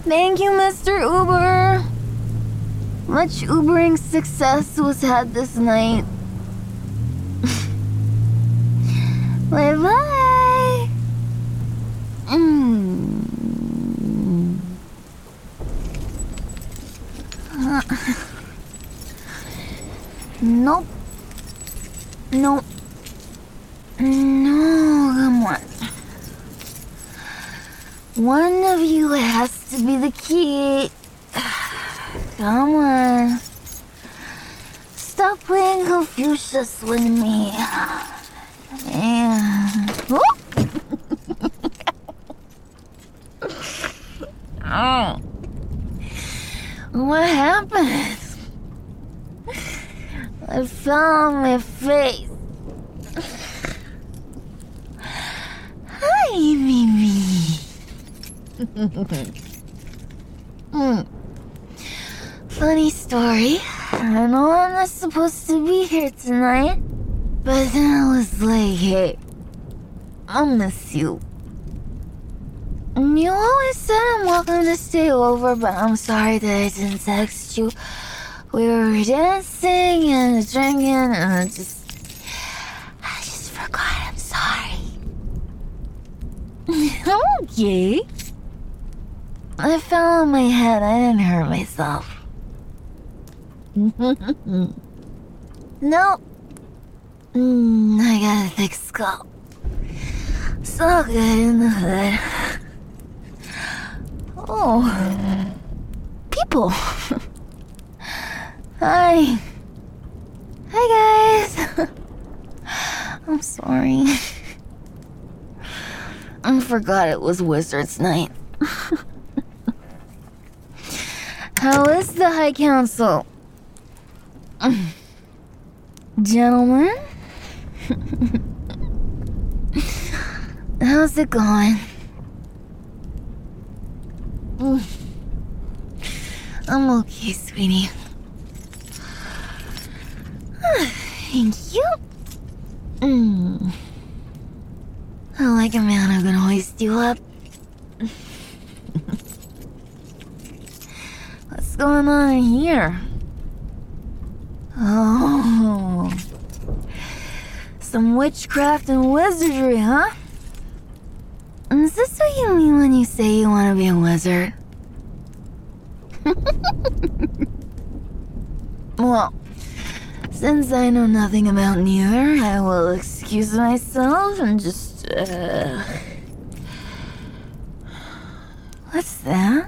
Thank you, Mr. Uber. Much Ubering success was had this night. Bye-bye. Nope. No, come on. One of you has to be the key. Come on. Stop playing Confucius with me. Yeah. Oh. What happened? I fell on my face. Hi, Mimi. Funny story. I know I'm not supposed to be here tonight, but then I was like, hey, I'll miss you. You always said I'm welcome to stay over, but I'm sorry that I didn't text you. We were dancing and drinking, and I just forgot. I'm sorry. Okay. I fell on my head. I didn't hurt myself. No. I got a thick skull. So good in the hood. Oh. People. Hi. Hi, guys. I'm sorry. I forgot it was Wizard's Night. How is the High Council? Gentlemen? How's it going? I'm okay, sweetie. Thank you. I like a man who can hoist you up. What's going on in here? Oh. Some witchcraft and wizardry, huh? Is this what you mean when you say you want to be a wizard? Well, since I know nothing about neither, I will excuse myself and just, What's that?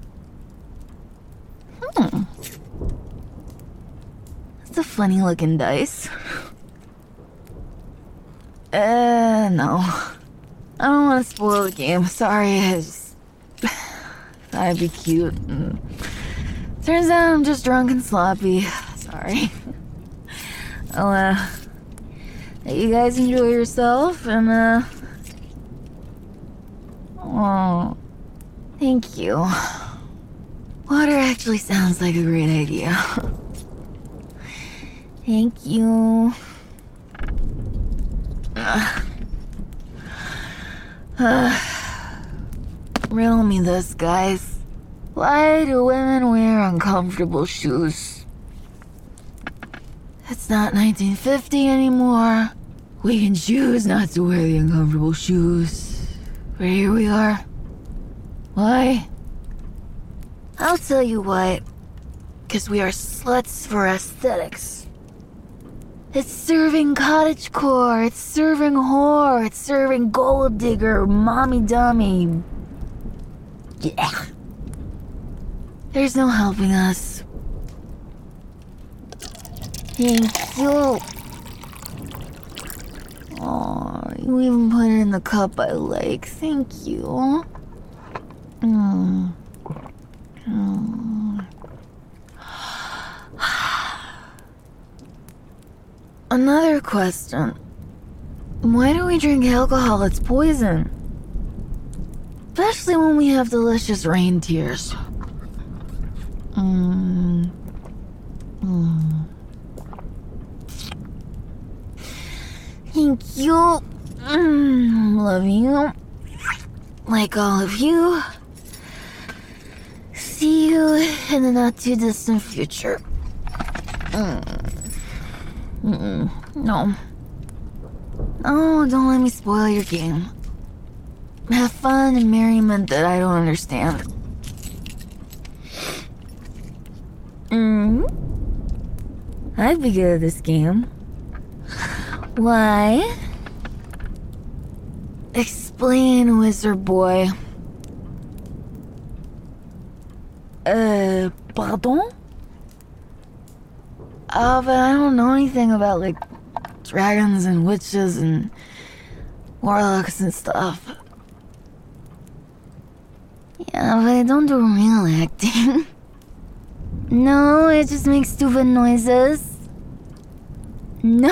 That's a funny looking dice. No. I don't want to spoil the game. Sorry, I just thought I'd be cute. Turns out I'm just drunk and sloppy. Sorry. I'll, let you guys enjoy yourself and, oh, thank you. Water actually sounds like a great idea. Thank you. Riddle me this, guys. Why do women wear uncomfortable shoes? It's not 1950 anymore. We can choose not to wear the uncomfortable shoes. But here we are. Why? I'll tell you why. 'Cause we are sluts for aesthetics. It's serving cottagecore, it's serving whore, it's serving gold digger, mommy dummy. Yeah. There's no helping us. Thank you. Oh, you even put it in the cup I like. Thank you. Another question. Why do we drink alcohol? It's poison. Especially when we have delicious reindeers. Thank you. Love you. Like all of you. you in the not-too-distant future. No. No, don't let me spoil your game. Have fun and merriment that I don't understand. I'd be good at this game. Why? Explain, wizard boy. Pardon? Oh, but I don't know anything about, like, dragons and witches and warlocks and stuff. Yeah, but I don't do real acting. No, it just makes stupid noises. No.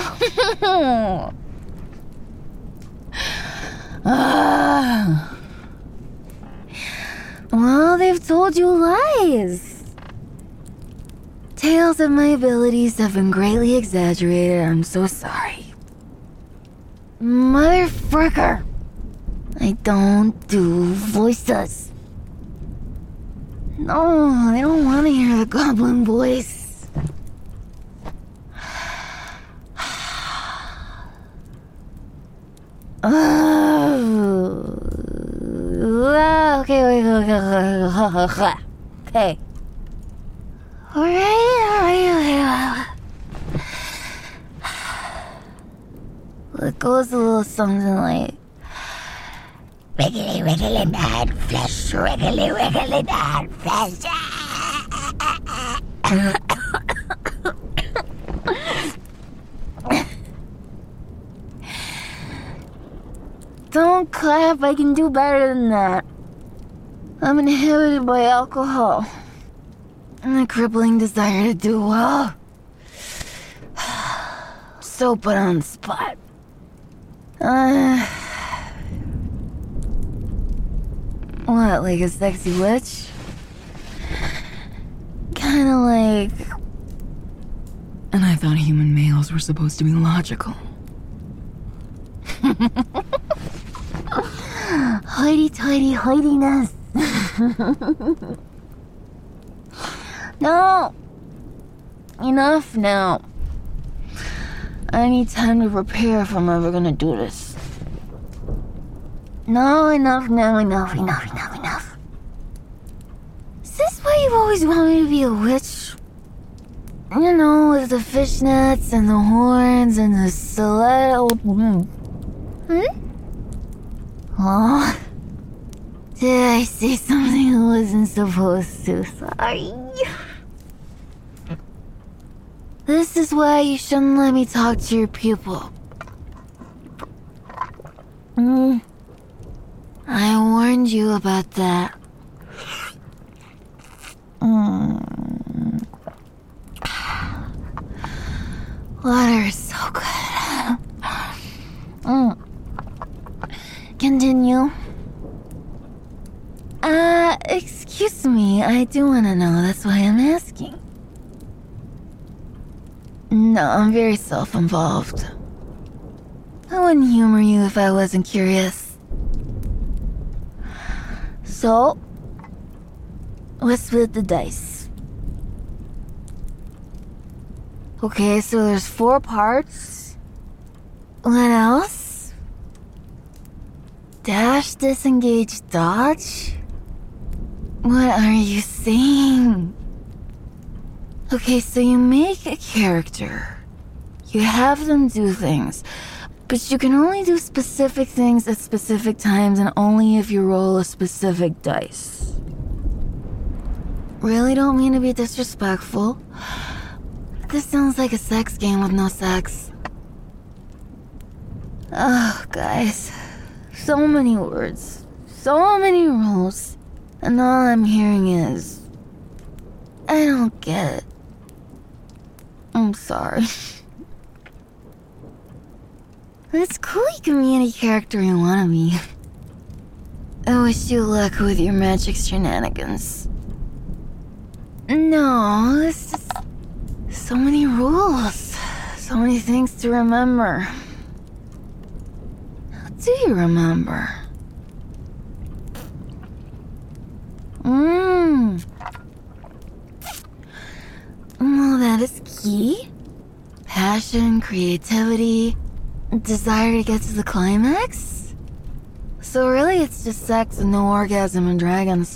Well, they've told you lies. Tales of my abilities have been greatly exaggerated. I'm so sorry. Motherfricker. I don't do voices. No, they don't want to hear the goblin voice. Okay. Okay. Alright. Well, it goes a little something like... Wriggly, mad flesh. Wriggly, mad flesh. Don't clap, I can do better than that. I'm inhibited by alcohol. And a crippling desire to do well. So put on the spot. What, like a sexy witch? Kinda like... And I thought human males were supposed to be logical. Hoity-toity hoitiness. No! Enough now. I need time to prepare if I'm ever gonna do this. No, enough. Is this why you've always wanted me to be a witch? You know, with the fishnets and the horns and the stiletto. Oh, did I say something I wasn't supposed to? Sorry. This is why you shouldn't let me talk to your pupil. I warned you about that. Water is so good. Continue. Excuse me, I do want to know, that's why I'm asking. No, I'm very self-involved. I wouldn't humor you if I wasn't curious. So, what's with the dice? Okay, so there's 4 parts. What else? Dash, disengage, dodge? What are you saying? Okay, so you make a character. You have them do things. But you can only do specific things at specific times and only if you roll a specific dice. Really don't mean to be disrespectful. This sounds like a sex game with no sex. Oh, guys. So many words. So many rules. And all I'm hearing is... I don't get it. I'm sorry. It's cool you can be any character you want to be. I wish you luck with your magic shenanigans. No, it's just... so many rules. So many things to remember. How do you remember? that is key. Passion, creativity, desire to get to the climax. So really it's just sex and no orgasm and dragons.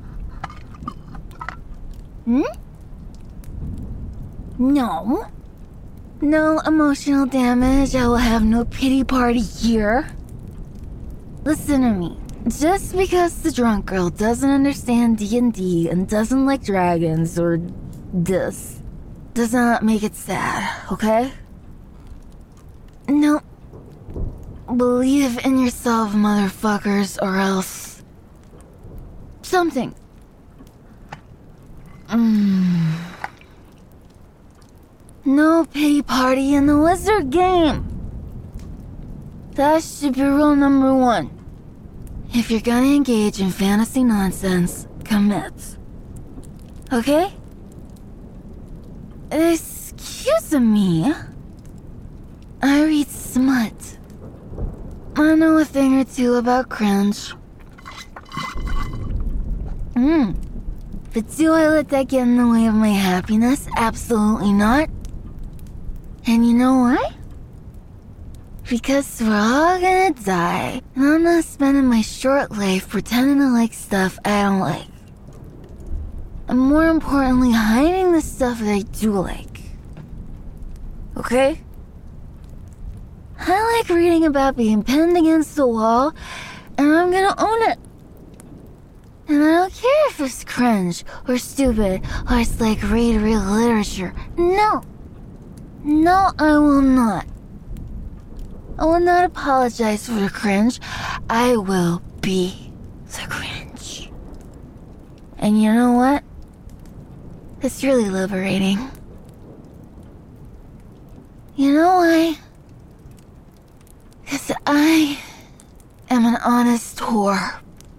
No. No emotional damage. I will have no pity party here. Listen to me. Just because the drunk girl doesn't understand D&D and doesn't like dragons or this does not make it sad, okay? No. Believe in yourself, motherfuckers, or else... something. No pity party in the wizard game. That should be rule number 1. If you're gonna engage in fantasy nonsense, commit. Okay? Excuse me. I read smut. I know a thing or two about cringe. But do I let that get in the way of my happiness? Absolutely not. And you know why? Because we're all gonna die, and I'm not spending my short life pretending to like stuff I don't like. And more importantly, hiding the stuff that I do like. Okay? I like reading about being pinned against the wall, and I'm gonna own it. And I don't care if it's cringe, or stupid, or it's like read real literature. No. No, I will not. I will not apologize for the cringe. I will be the cringe. And you know what? It's really liberating. You know why? 'Cause I am an honest whore.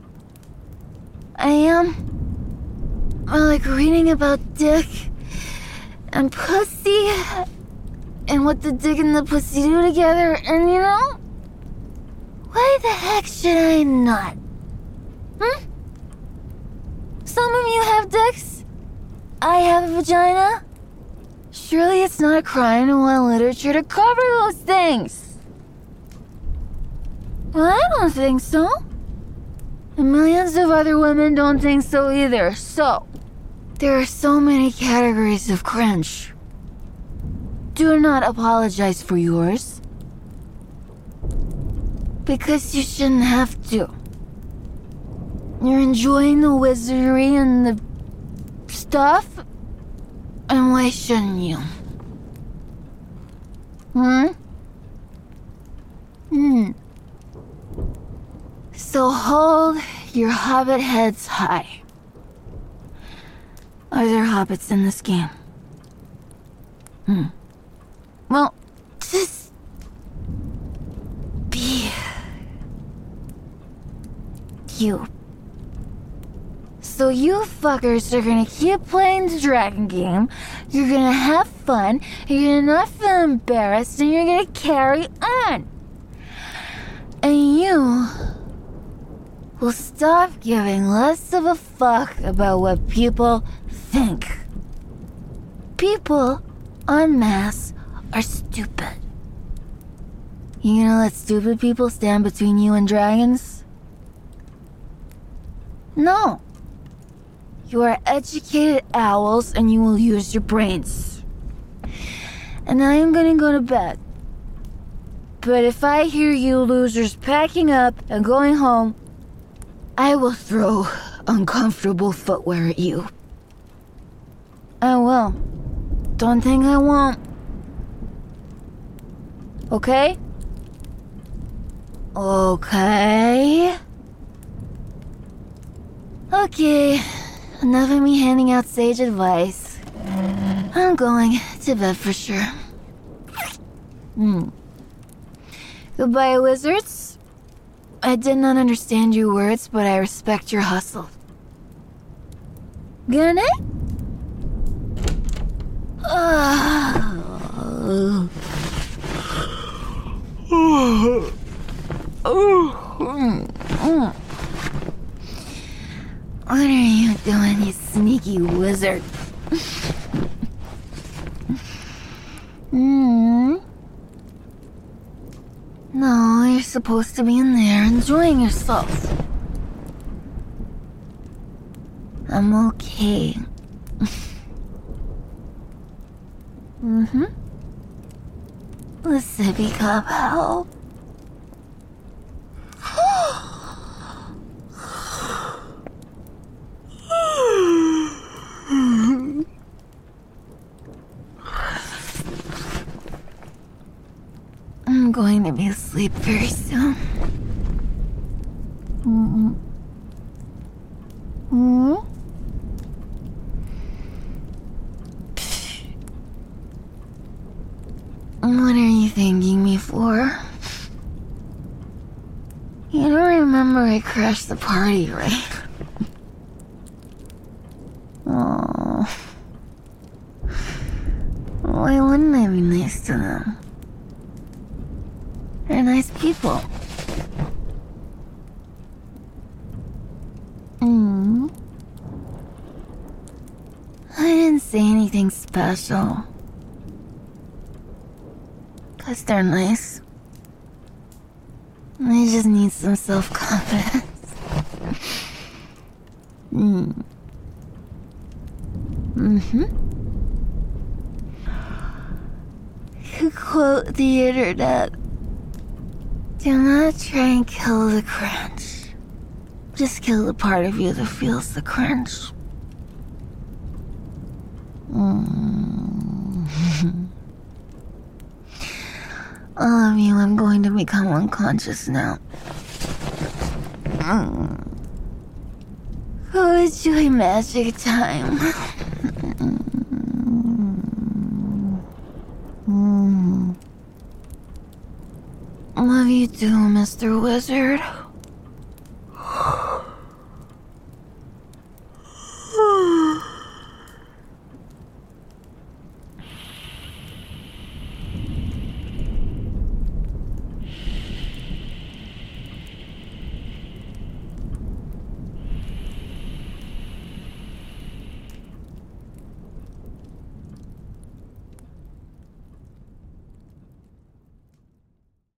I am. I like reading about dick and pussy and what the dick and the pussy do together, and you know? Why the heck should I not? Some of you have dicks. I have a vagina. Surely it's not a crime to want literature to cover those things. Well, I don't think so. And millions of other women don't think so either. So, there are so many categories of cringe. Do not apologize for yours. Because you shouldn't have to. You're enjoying the wizardry and the stuff, and why shouldn't you? So hold your hobbit heads high. Are there hobbits in this game? Well, just be you. So you fuckers are gonna keep playing the dragon game, you're gonna have fun, you're gonna not feel embarrassed, and you're gonna carry on. And you will stop giving less of a fuck about what people think. People, en masse, are stupid. You gonna let stupid people stand between you and dragons? No. You are educated owls and you will use your brains. And I am gonna go to bed. But if I hear you losers packing up and going home, I will throw uncomfortable footwear at you. I will. Don't think I won't. Okay? Okay. Okay. Enough of me handing out sage advice. I'm going to bed for sure. Goodbye, wizards. I did not understand your words, but I respect your hustle. Good night? What are you doing, you sneaky wizard? Hmm? No, you're supposed to be in there enjoying yourself. I'm okay. Mm-hmm. The sippy cup help. I'm going to be asleep very soon. Mm-hmm. Mm-hmm. What are you thanking me for? You don't remember I crashed the party, right? Oh, why wouldn't I be nice to them? They're nice people. I didn't say anything special. 'Cause they're nice. I just need some self-confidence. To quote the internet, do not try and kill the crunch. Just kill the part of you that feels the crunch. All of you, I'm going to become unconscious now. Go enjoy magic time. Love you too, Mr. Wizard.